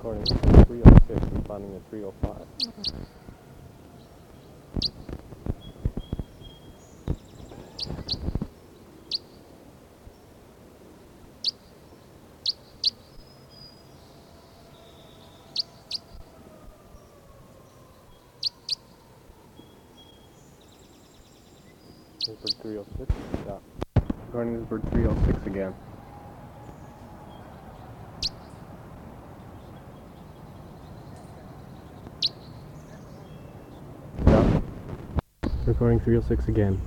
recording 306 and finding a 305. Here's bird 306. Yeah. Recording this bird 306 again. Yeah. Recording 306 again.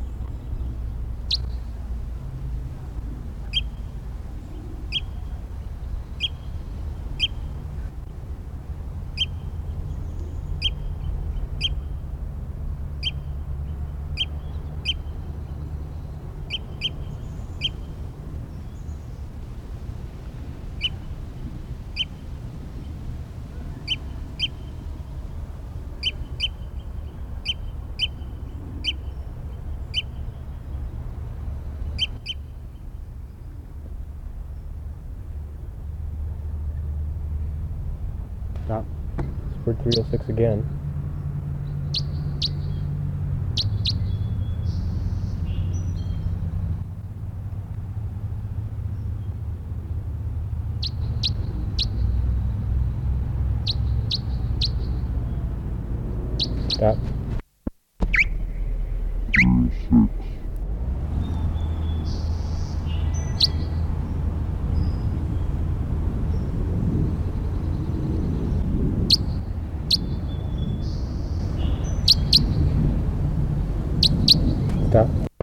Stop. It's bird 306 again. Stop.